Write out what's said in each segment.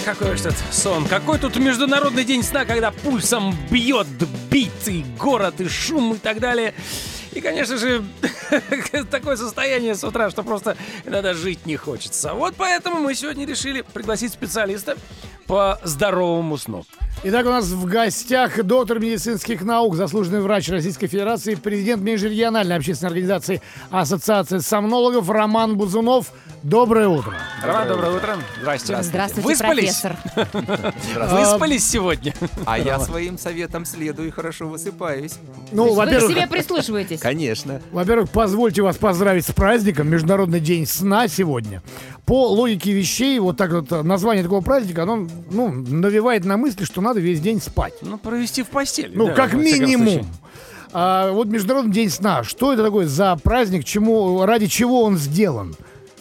какой же тут сон. Какой тут международный день сна, когда пульсом бьет бит, и город, и шум, и так далее. И, конечно же, такое состояние с утра, что просто иногда жить не хочется. Вот поэтому мы сегодня решили пригласить специалиста по здоровому сну. Итак, у нас в гостях доктор медицинских наук, заслуженный врач Российской Федерации, президент межрегиональной общественной организации Ассоциации сомнологов Роман Бузунов. Доброе утро. Роман, доброе утро. Здрасте. Здравствуйте, Выспались? профессор. Выспались сегодня? А я своим советам следую и хорошо высыпаюсь. Ну, Вы к во-первых, себе прислушиваетесь? Конечно. позвольте вас поздравить с праздником, Международный день сна сегодня. По логике вещей, вот так вот название такого праздника, оно навевает на мысли, что надо весь день спать. Ну, провести в постели. Ну, да, как во всяком минимум. случае. Вот Международный день сна. Что это такое за праздник? Ради чего он сделан?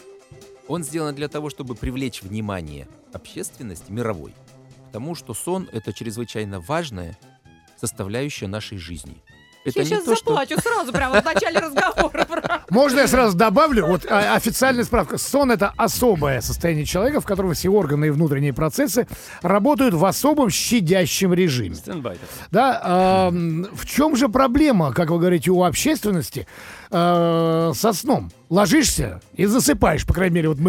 Он сделан для того, чтобы привлечь внимание общественности мировой к тому, что сон — это чрезвычайно важная составляющая нашей жизни. Это Я не сейчас то, что... заплачу сразу, прямо в начале разговора. Можно я сразу добавлю? Вот официальная справка. Сон — это особое состояние человека, в котором все органы и внутренние процессы работают в особом щадящем режиме. Стендбай. Да, в чем же проблема, как вы говорите, у общественности со сном? Ложишься и засыпаешь, по крайней мере, вот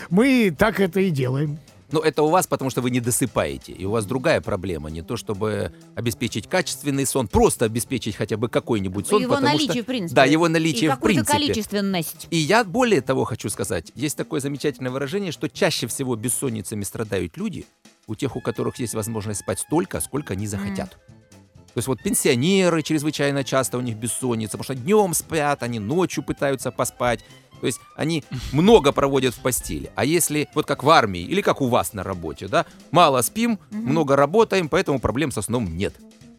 мы так это и делаем. Ну, это у вас, потому что вы не досыпаете. И у вас другая проблема. Не то, чтобы обеспечить качественный сон, просто обеспечить хотя бы какой-нибудь сон. Его потому наличие, что... в принципе. Да, его наличие и в принципе. какую-то количественность. И я более того хочу сказать. Есть такое замечательное выражение, что чаще всего бессонницами страдают люди, у тех, у которых есть возможность спать столько, сколько они захотят. То есть вот пенсионеры чрезвычайно часто у них бессонница, потому что днем спят, они ночью пытаются поспать. То есть они много проводят в постели. А если, вот как в армии или как у вас на работе, да, мало спим, много работаем, поэтому проблем со сном нет.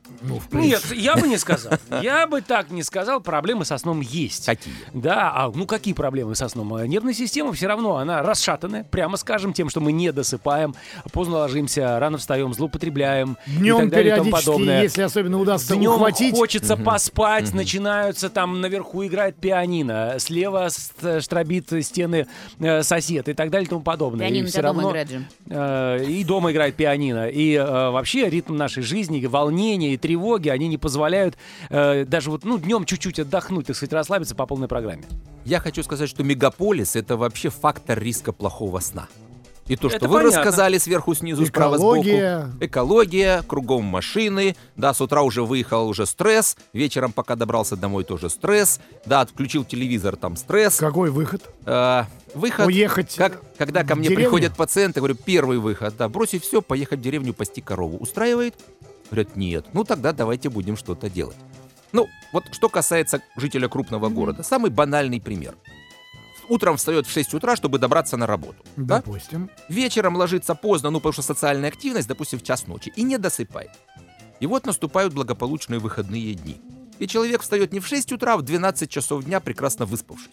Нет, я бы не сказал. Я бы так не сказал. Проблемы со сном есть. Какие? Да, какие проблемы со сном? Нервная система все равно, она расшатанная, прямо скажем, тем, что мы не досыпаем, поздно ложимся, рано встаем, злоупотребляем и Днем так далее и тому периодически, подобное. если особенно удастся Днем ухватить. хочется поспать, начинаются там наверху играет пианино, слева штробит стены сосед и так далее и тому подобное. Пианино И у все тебя дома равно играет же. и дома играет пианино. И вообще ритм нашей жизни, волнение и тревоги, они не позволяют даже вот, днем чуть-чуть отдохнуть, так сказать, расслабиться по полной программе. Я хочу сказать, что мегаполис — это вообще фактор риска плохого сна. И то, что Это вы понятно. рассказали сверху, снизу, справа, Экология. сбоку. Экология, кругом машины. Да, с утра уже выехал, уже стресс. Вечером, пока добрался домой, тоже стресс. Да, отключил телевизор, там стресс. Какой выход? Выход. Уехать Когда ко в мне деревню? приходят пациенты, говорю, первый выход, да, бросить все, поехать в деревню пасти корову. Устраивает? Говорят, нет. Ну, тогда давайте будем что-то делать. Ну, вот что касается жителя крупного города. Самый банальный пример. Утром встает в 6 утра, чтобы добраться на работу. Да? Допустим. Вечером ложится поздно, потому что социальная активность, допустим, в час ночи, и не досыпает. И вот наступают благополучные выходные дни. И человек встает не в 6 утра, а в 12 часов дня, прекрасно выспавшись.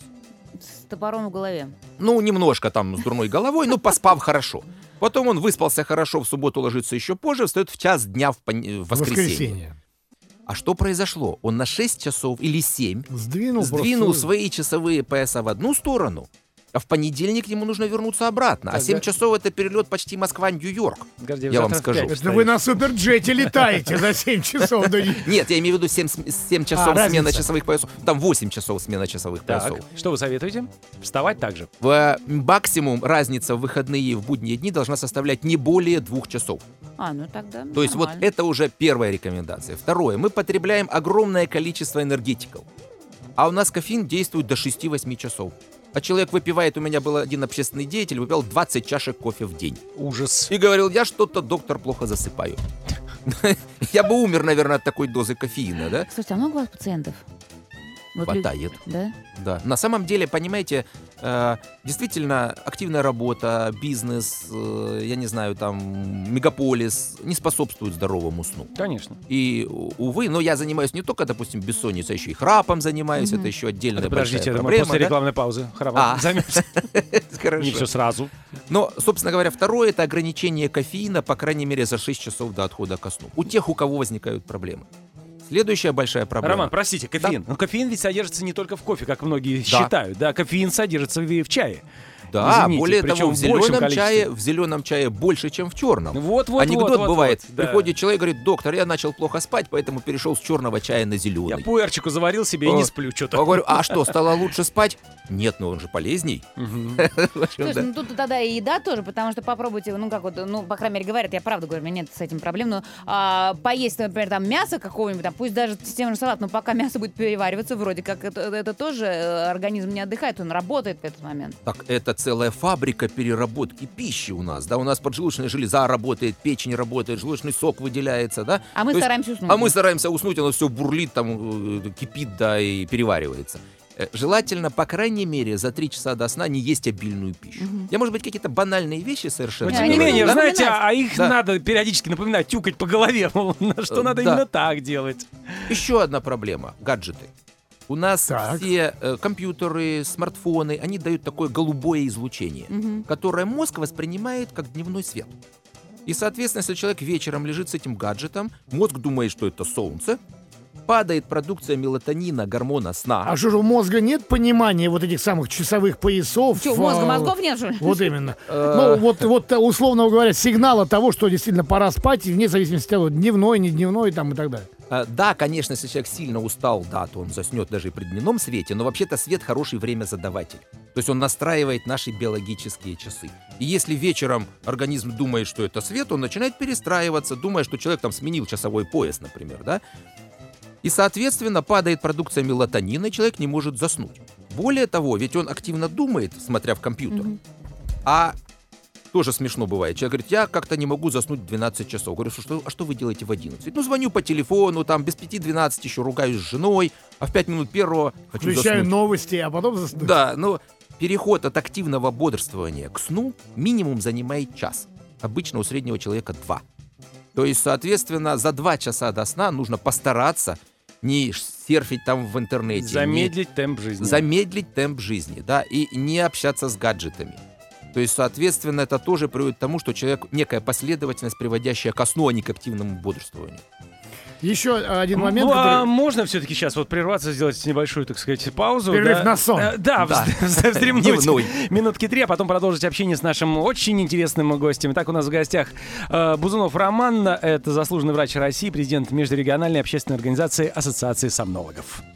С топором в голове. Ну, немножко там с дурной головой, но поспав хорошо. Потом он выспался хорошо, в субботу ложится еще позже, встает в час дня в воскресенье. А что произошло? Он на 6 часов или 7 Сдвинул сдвинул свои часовые пояса в одну сторону, а в понедельник ему нужно вернуться обратно. А 7 часов — это перелет почти Москва-Нью-Йорк. Я вам скажу. Это вы на суперджете летаете за 7 часов. Нет, я имею в виду 7 часов смена разница. часовых поясов. Там 8 часов смена часовых поясов. Так, что вы советуете? Вставать так же? Максимум разница в выходные и в будние дни должна составлять не более 2 часов. Ну тогда То есть вот нормально. это уже первая рекомендация. Второе. Мы потребляем огромное количество энергетиков. А у нас кофеин действует до 6-8 часов. А человек выпивает, у меня был один общественный деятель, выпивал 20 чашек кофе в день. Ужас. И говорил, я что-то, доктор, плохо засыпаю. Я бы умер, наверное, от такой дозы кофеина, да? Слушайте, а много у вас пациентов? Вот Хватает. Да? Да. На самом деле, понимаете, действительно активная работа, бизнес, я не знаю, там, мегаполис не способствуют здоровому сну. Конечно. И, увы, но я занимаюсь не только, допустим, бессонницей, а еще и храпом занимаюсь, это еще отдельная Подождите, большая это мы проблема. после да? рекламной паузы. Храбро. Займемся. Хорошо. Не все сразу. Но, собственно говоря, второе — это ограничение кофеина, по крайней мере, за 6 часов до отхода ко сну. У тех, у кого возникают проблемы. Следующая большая проблема. Роман, простите, кофеин. Да. Но кофеин ведь содержится не только в кофе, как многие считают. Да, кофеин содержится и в чае. Да, Извините, более причем того, в большем количестве. в зеленом чае больше, чем в черном. Вот, Анекдот бывает. да. Приходит человек, говорит: доктор, я начал плохо спать, поэтому перешел с черного чая на Я зеленый. пуэрчику заварил себе и не сплю Я что-то. говорю: а что, стало лучше спать? Нет, но он же полезней. Мгм. В общем, Слушай, да. ну тут тогда и еда тоже, потому что попробуйте, ну как вот, ну, по крайней мере, говорят, я правда говорю, у меня нет с этим проблем, но поесть, например, там мясо какого-нибудь, там, пусть даже с тем же салатом, но пока мясо будет перевариваться, вроде как это тоже организм не отдыхает, он работает в этот момент. Так это целая фабрика переработки пищи у нас, да, у нас поджелудочная железа работает, печень работает, желудочный сок выделяется, да. А мы То есть- стараемся уснуть. А мы стараемся уснуть, оно все бурлит, там кипит, да, и переваривается. Желательно, по крайней мере, за 3 часа до сна не есть обильную пищу. Я, может быть, какие-то банальные вещи совершенно. Но Да, тем не они менее, будут знаете, напоминать. а их Да. надо периодически напоминать, тюкать по голове, мол, что надо Да. именно так делать. Еще одна проблема — гаджеты. У нас Так. все компьютеры, смартфоны, они дают такое голубое излучение, которое мозг воспринимает как дневной свет. И, соответственно, если человек вечером лежит с этим гаджетом, мозг думает, что это солнце, падает продукция мелатонина, гормона сна. А что же, у мозга нет понимания вот этих самых часовых поясов? Что, мозга мозгов нет, что ли? Вот именно. Ну, вот, условно говоря, сигнала того, что действительно пора спать, вне зависимости от того, дневной, не дневной там и так далее. Да, конечно, если человек сильно устал, да, то он заснет даже и при дневном свете, но вообще-то свет хороший времязадаватель. То есть он настраивает наши биологические часы. И если вечером организм думает, что это свет, он начинает перестраиваться, думая, что человек там сменил часовой пояс, например, да. И, соответственно, падает продукция мелатонина, и человек не может заснуть. Более того, ведь он активно думает, смотря в компьютер. А тоже смешно бывает. Человек говорит: я как-то не могу заснуть в 12 часов. Говорю: а что вы делаете в 11? Ну, звоню по телефону, там без 5:12 еще ругаюсь с женой, а в 5 минут первого хочу Включаю заснуть. новости, а потом засну. Да, но переход от активного бодрствования к сну минимум занимает час. Обычно у среднего человека 2. То есть, соответственно, за 2 часа до сна нужно постараться не серфить там в интернете, Замедлить темп жизни. замедлить темп жизни, да, и не общаться с гаджетами. То есть, соответственно, это тоже приводит к тому, что человек некая последовательность, приводящая ко сну, а не к активному бодрствованию. Еще один момент, который... Можно все-таки сейчас вот прерваться, сделать небольшую, так сказать, паузу. Перерыв да? на сон. Да, Да. вздремнуть Дневной. минутки 3, а потом продолжить общение с нашим очень интересным гостем. Итак, у нас в гостях Бузунов Роман, это заслуженный врач России, президент межрегиональной общественной организации Ассоциации сомнологов.